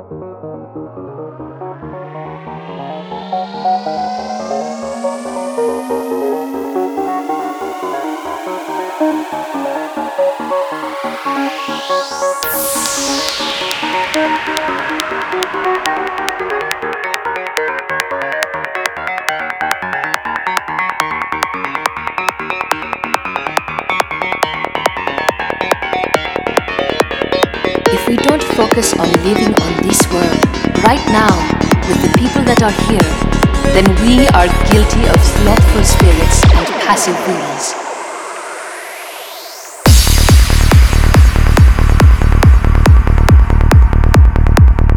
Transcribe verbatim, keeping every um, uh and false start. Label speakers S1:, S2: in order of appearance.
S1: If we don't focus on living on this world, right now, with the people that are here, then we are guilty of slothful spirits and passive wills.